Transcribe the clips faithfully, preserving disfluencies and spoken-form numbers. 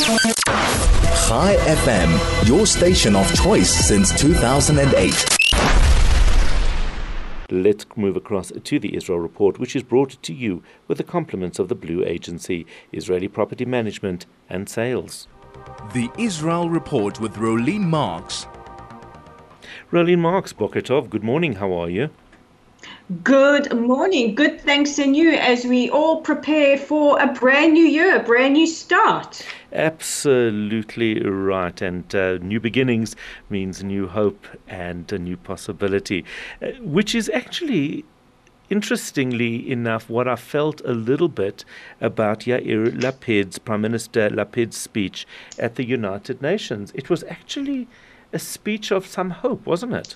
Chai F M, your station of choice since two thousand eight. Let's move across to the Israel Report, which is brought to you with the compliments of the Blue Agency, Israeli Property Management and Sales. The Israel Report with Rolene Marks. Rolene Marks, Boker Tov, good morning, how are you? Good morning, good thanks and you as we all prepare for a brand new year, a brand new start. Absolutely right, and uh, new beginnings means new hope and a new possibility, uh, which is actually, interestingly enough, what I felt a little bit about Yair Lapid's, Prime Minister Lapid's speech at the United Nations. It was actually a speech of some hope, wasn't it?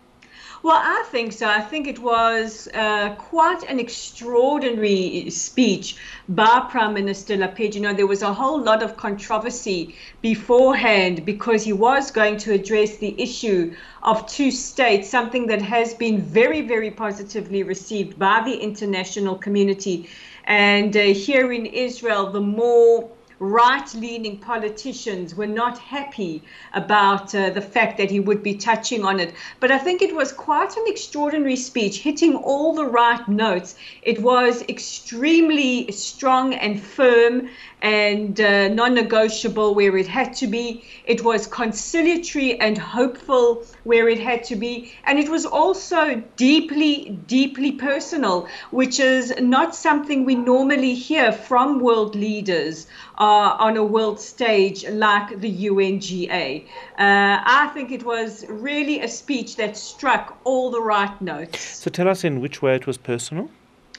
Well, I think so. I think it was uh, quite an extraordinary speech by Prime Minister Lapid. You know, there was a whole lot of controversy beforehand because he was going to address the issue of two states, something that has been very, very positively received by the international community. And uh, here in Israel, the more right-leaning politicians were not happy about uh, the fact that he would be touching on it. But I think it was quite an extraordinary speech, hitting all the right notes. It was extremely strong and firm and uh, non-negotiable where it had to be. It was conciliatory and hopeful where it had to be. And it was also deeply, deeply personal, which is not something we normally hear from world leaders uh, on a world stage like the U N G A. Uh, I think it was really a speech that struck all the right notes. So tell us in which way it was personal?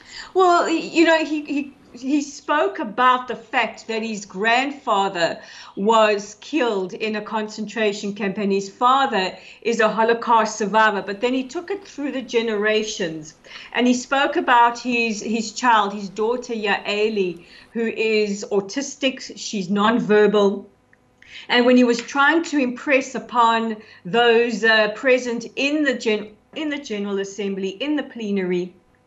Well, you know, he, he He spoke about the fact that his grandfather was killed in a concentration camp, and his father is a Holocaust survivor. But then he took it through the generations, and he spoke about his his child, his daughter Yaeli, who is autistic. She's nonverbal. And when he was trying to impress upon those uh, present in the gen in the General Assembly, in the plenary,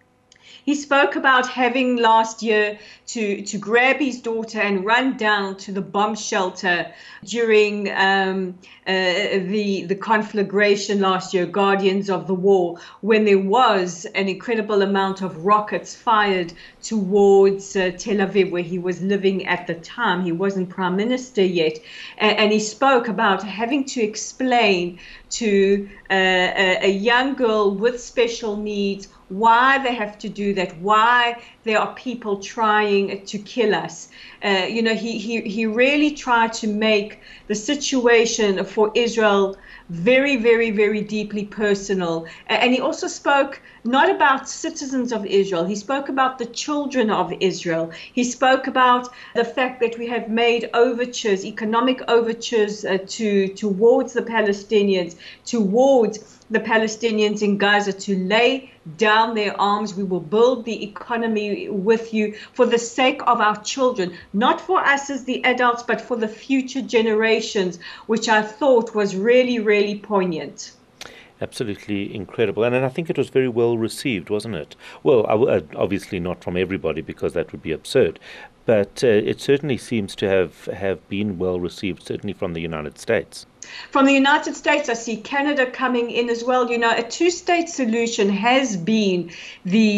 he spoke about having last year to, to grab his daughter and run down to the bomb shelter during um, uh, the, the conflagration last year, Guardians of the War, when there was an incredible amount of rockets fired towards uh, Tel Aviv, where he was living at the time. He wasn't prime minister yet. And, and he spoke about having to explain to uh, a, a young girl with special needs why they have to do that, why there are people trying to kill us. Uh, you know, he, he, he really tried to make the situation for Israel very, very, very deeply personal. And he also spoke not about citizens of Israel. He spoke about the children of Israel. He spoke about the fact that we have made overtures, economic overtures uh, to towards the Palestinians, towards the Palestinians in Gaza to lay down their arms. We will build the economy with you for the sake of our children, not for us as the adults, but for the future generations, which I thought was really, really poignant. Absolutely incredible. And, and I think it was very well received, wasn't it? Well, uh, obviously not from everybody, because that would be absurd. But uh, it certainly seems to have, have been well received, certainly from the United States. From the United States, I see Canada coming in as well. You know, a two-state solution has been the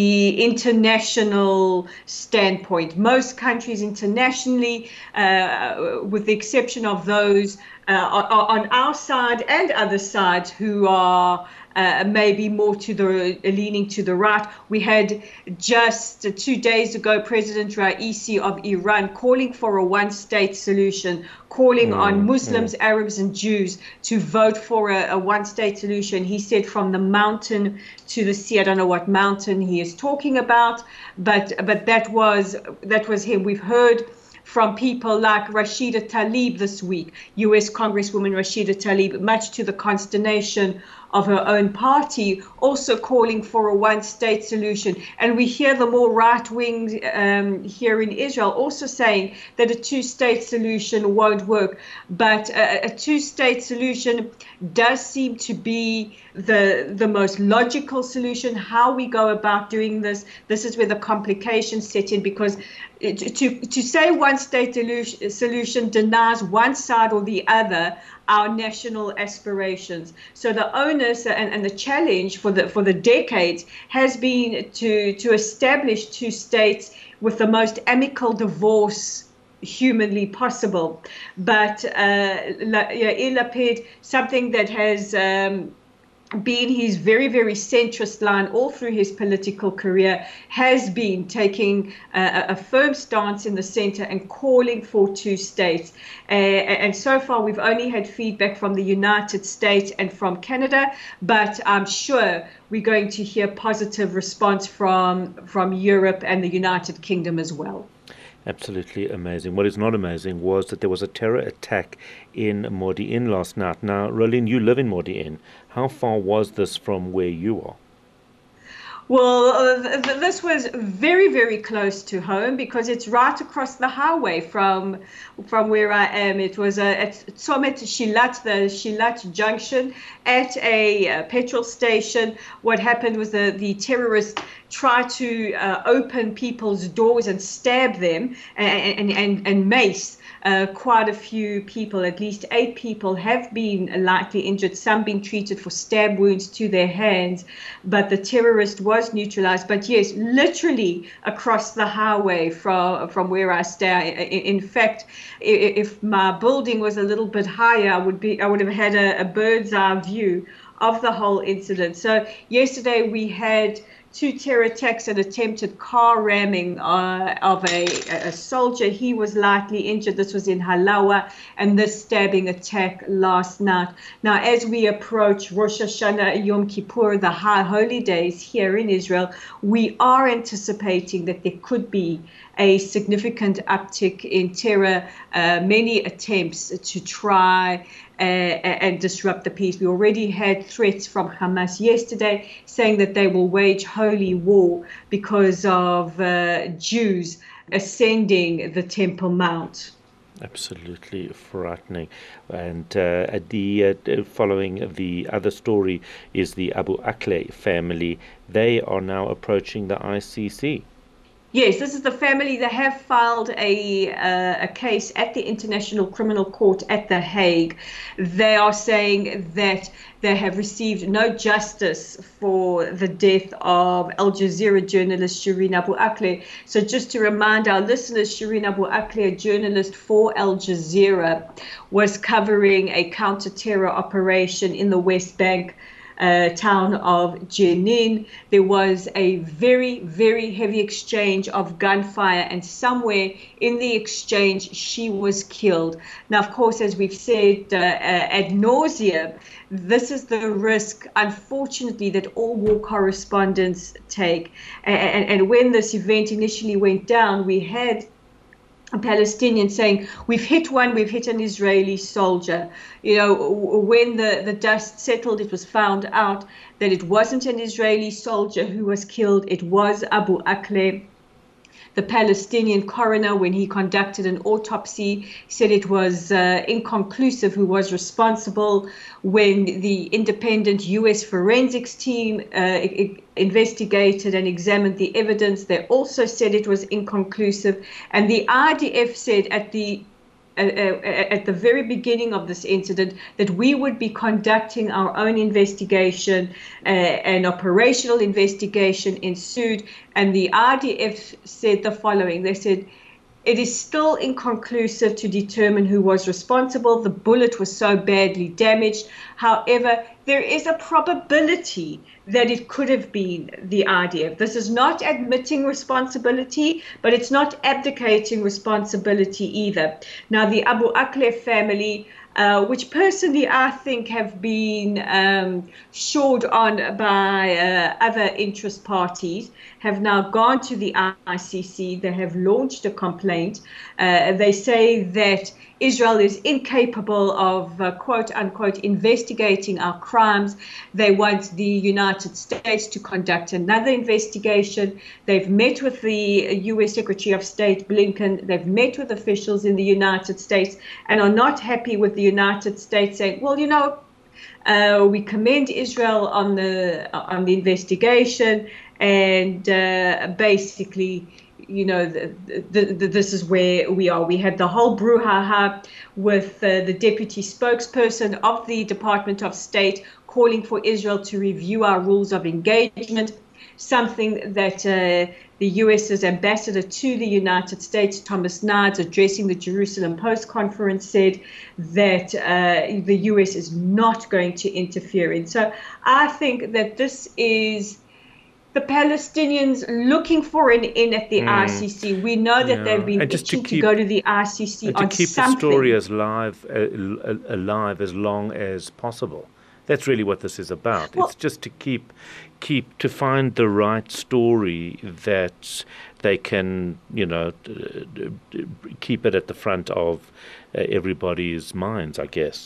international standpoint. Most countries internationally, uh, with the exception of those uh, on our side and other sides who are Uh, maybe more to the leaning to the right. We had just uh, two days ago President Raisi of Iran calling for a one-state solution, calling mm, on Muslims, mm. Arabs and Jews to vote for a, a one-state solution. He said from the mountain to the sea. I don't know what mountain he is talking about, but but that was that was him. We've heard from people like Rashida Tlaib this week, U S Congresswoman Rashida Tlaib, much to the consternation of her own party, also calling for a one-state solution. And we hear the more right-wing um, here in Israel also saying that a two-state solution won't work. But a, a two-state solution does seem to be the the most logical solution. How we go about doing this, this is where the complications set in, because to to say one state solution denies one side or the other our national aspirations. So the onus and, and the challenge for the for the decades has been to to establish two states with the most amicable divorce humanly possible. But uh, Yair Lapid, something that has um, been his very, very centrist line all through his political career, has been taking uh, a firm stance in the center and calling for two states. Uh, and so far, we've only had feedback from the United States and from Canada, but I'm sure we're going to hear positive response from, from Europe and the United Kingdom as well. Absolutely amazing. What is not amazing was that there was a terror attack in Modi'in last night. Now, Rolene, you live in Modi'in. How far was this from where you are? Well, uh, th- this was very, very close to home because it's right across the highway from from where I am. It was uh, at Tzomet Shilat, the Shilat Junction, at a uh, petrol station. What happened was the, the terrorists tried to uh, open people's doors and stab them and, and, and, and mace Uh, quite a few people. At least eight people have been lightly injured, some being treated for stab wounds to their hands, but the terrorist was neutralized. But yes, literally across the highway from from where I stay. In fact, if my building was a little bit higher, I would be I would have had a, a bird's eye view of the whole incident. So yesterday we had two terror attacks and attempted car ramming uh, of a, a soldier. He was lightly injured. This was in Halawa, and this stabbing attack last night. Now, as we approach Rosh Hashanah, Yom Kippur, the high holy days here in Israel, we are anticipating that there could be a significant uptick in terror, uh, many attempts to try Uh, and disrupt the peace. We already had threats from Hamas yesterday saying that they will wage holy war because of uh, Jews ascending the Temple Mount. Absolutely frightening. And uh, the uh, following the other story is the Abu Akleh family. They are now approaching the I C C. Yes, this is the family that have filed a uh, a case at the International Criminal Court at The Hague. They are saying that they have received no justice for the death of Al Jazeera journalist Shireen Abu Akleh. So just to remind our listeners, Shireen Abu Akleh, a journalist for Al Jazeera, was covering a counter-terror operation in the West Bank Uh, town of Jenin. There was a very, very heavy exchange of gunfire, and somewhere in the exchange, she was killed. Now, of course, as we've said uh, uh, ad nauseum, this is the risk, unfortunately, that all war correspondents take. And, and when this event initially went down, we had a Palestinian saying, we've hit one, we've hit an Israeli soldier. You know, when the, the dust settled, it was found out that it wasn't an Israeli soldier who was killed, it was Abu Akleh. The Palestinian coroner, when he conducted an autopsy, said it was uh, inconclusive who was responsible. When the independent U S forensics team uh, investigated and examined the evidence, they also said it was inconclusive. And the I D F said at the Uh, uh, at the very beginning of this incident that we would be conducting our own investigation, uh, an operational investigation ensued, and the I D F said the following. They said, it is still inconclusive to determine who was responsible. The bullet was so badly damaged. However, there is a probability that it could have been the I D F. This is not admitting responsibility, but it's not abdicating responsibility either. Now, the Abu Akleh family, uh, which personally I think have been um, shored on by uh, other interest parties, have now gone to the I C C. They have launched a complaint. Uh, they say that Israel is incapable of, uh, quote unquote, investigating our crimes. They want the United States to conduct another investigation. They've met with the U S Secretary of State, Blinken. They've met with officials in the United States and are not happy with the United States saying, well, you know, uh, we commend Israel on the, on the investigation, and uh, basically, you know, the, the, the, this is where we are. We had the whole brouhaha with uh, the deputy spokesperson of the Department of State calling for Israel to review our rules of engagement, something that uh, the US's ambassador to the United States, Thomas Nides, addressing the Jerusalem Post conference, said that uh, the U S is not going to interfere in. So I think that this is the Palestinians looking for an in at the mm. I C C. We know that yeah. they've been itching to, keep, to go to the I C C and on to keep something. the story as live, uh, alive as long as possible. That's really what this is about. Well, it's just to keep, keep to find the right story that they can, you know, keep it at the front of uh, everybody's minds, I guess.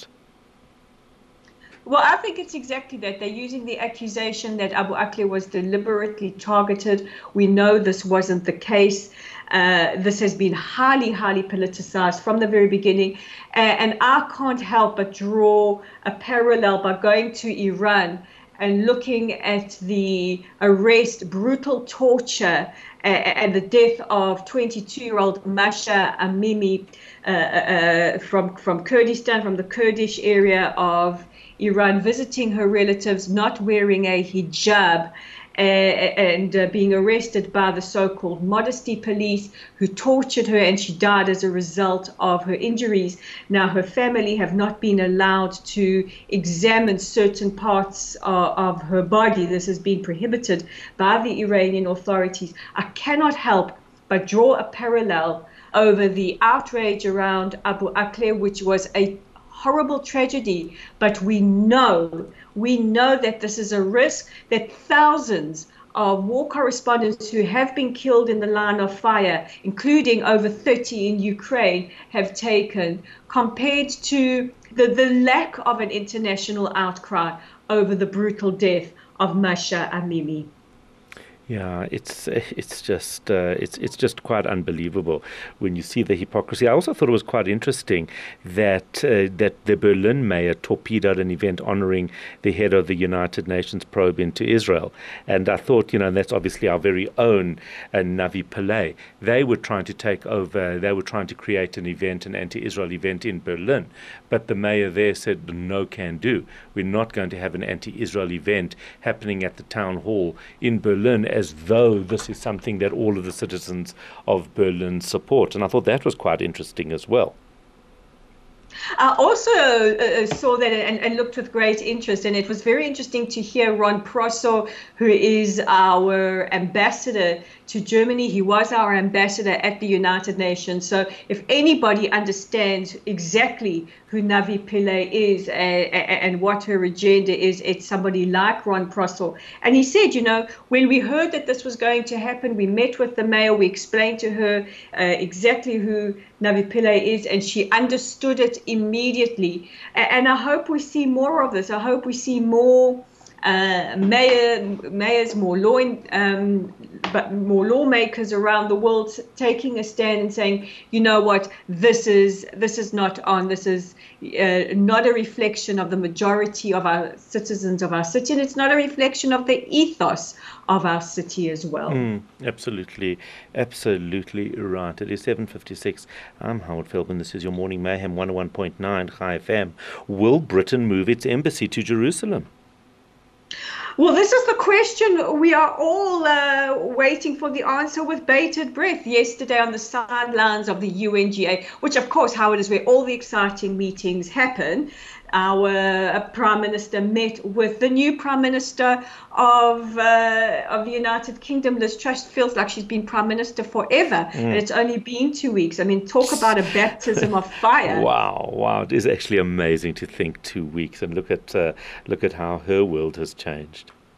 Well, I think it's exactly that. They're using the accusation that Abu Akleh was deliberately targeted. We know this wasn't the case. Uh, this has been highly, highly politicized from the very beginning. Uh, and I can't help but draw a parallel by going to Iran and looking at the arrest, brutal torture, uh, and the death of twenty-two-year-old Masha Amini uh, uh, from, from Kurdistan, from the Kurdish area of Iran, visiting her relatives, not wearing a hijab, uh, and uh, being arrested by the so-called modesty police, who tortured her, and she died as a result of her injuries. Now, her family have not been allowed to examine certain parts uh, of her body. This has been prohibited by the Iranian authorities. I cannot help but draw a parallel over the outrage around Abu Akleh, which was a horrible tragedy, but we know, we know that this is a risk that thousands of war correspondents who have been killed in the line of fire, including over thirty in Ukraine, have taken, compared to the, the lack of an international outcry over the brutal death of Masha Amini. Yeah, it's it's just uh, it's it's just quite unbelievable when you see the hypocrisy. I also thought it was quite interesting that uh, that the Berlin mayor torpedoed an event honoring the head of the United Nations probe into Israel. And I thought, you know, that's obviously our very own uh, Navi Pillay. They were trying to take over. They were trying to create an event, an anti-Israel event in Berlin, but the mayor there said no can do. We're not going to have an anti-Israel event happening at the town hall in Berlin, as though this is something that all of the citizens of Berlin support. And I thought that was quite interesting as well. I also uh, saw that and, and looked with great interest, and it was very interesting to hear Ron Prosso, who is our ambassador to Germany. He was our ambassador at the United Nations. So if anybody understands exactly who Navi Pillay is and, and what her agenda is, it's somebody like Ron Prosso. And he said, you know, when we heard that this was going to happen, we met with the mayor, we explained to her uh, exactly who Navi Pillay is, and she understood it immediately. And I hope we see more of this. I hope we see more uh, mayor, mayors, more law, um, but more lawmakers around the world taking a stand and saying, you know what, this is this is not on. This is uh, not a reflection of the majority of our citizens of our city, and it's not a reflection of the ethos of our city as well. Mm, absolutely, absolutely right. It is seven fifty-six. I'm Howard Feldman. This is your Morning Mayhem, one oh one point nine Chai F M. Will Britain move its embassy to Jerusalem? Well, this is the question we are all uh, waiting for the answer with bated breath. Yesterday on the sidelines of the U N G A, which of course, Howard, is where all the exciting meetings happen, our uh, Prime Minister met with the new Prime Minister of uh, of the United Kingdom. Liz Truss feels like she's been Prime Minister forever, mm. and it's only been two weeks. I mean, talk about a baptism of fire. Wow, wow. It is actually amazing to think two weeks and look at uh, look at how her world has changed.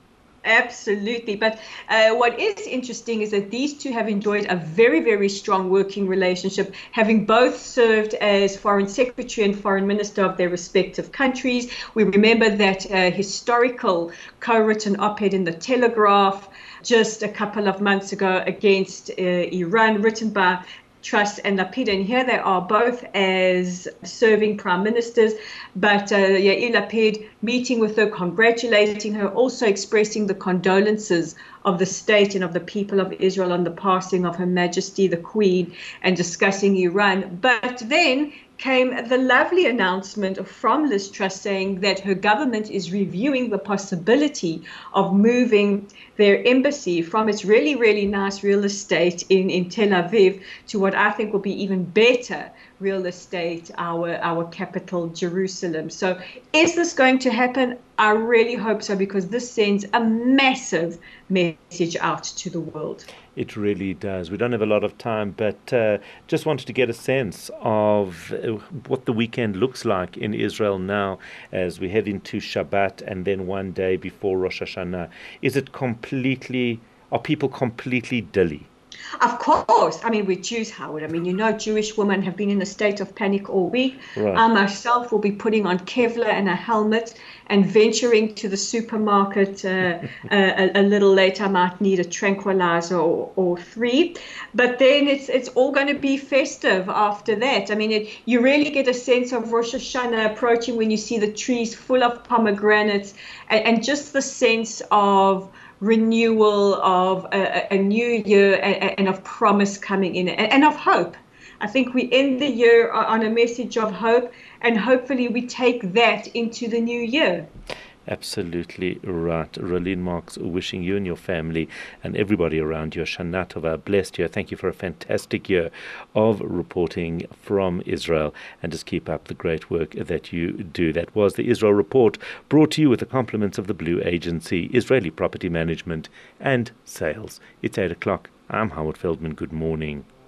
Absolutely. But uh, what is interesting is that these two have enjoyed a very, very strong working relationship, having both served as foreign secretary and foreign minister of their respective countries. We remember that uh, historical co-written op-ed in the Telegraph just a couple of months ago against uh, Iran, written by Truss and Lapid, and here they are both as serving prime ministers, but uh, Yair Lapid meeting with her, congratulating her, also expressing the condolences of the state and of the people of Israel on the passing of Her Majesty the Queen, and discussing Iran. But then came the lovely announcement from Liz Truss saying that her government is reviewing the possibility of moving their embassy from its really, really nice real estate in, in Tel Aviv to what I think will be even better real estate, our, our capital, Jerusalem. So is this going to happen? I really hope so, because this sends a massive message out to the world. It really does. We don't have a lot of time, but uh, just wanted to get a sense of uh, what the weekend looks like in Israel now as we head into Shabbat and then one day before Rosh Hashanah. Is it completely, are people completely dilly? Of course. I mean, we're Jews, Howard. I mean, you know, Jewish women have been in a state of panic all week. Right. I myself will be putting on Kevlar and a helmet and venturing to the supermarket uh, a, a little later. I might need a tranquilizer or, or three. But then it's it's all going to be festive after that. I mean, it, you really get a sense of Rosh Hashanah approaching when you see the trees full of pomegranates, and, and just the sense of renewal, of a, a new year, and, and of promise coming in, and, and of hope. I think we end the year on a message of hope, and hopefully we take that into the new year. Absolutely right. Rolene Marks, wishing you and your family and everybody around you a Shana Tova, a blessed year. Thank you for a fantastic year of reporting from Israel, and just keep up the great work that you do. That was the Israel Report, brought to you with the compliments of the Blue Agency, Israeli Property Management and Sales. It's eight o'clock. I'm Howard Feldman. Good morning.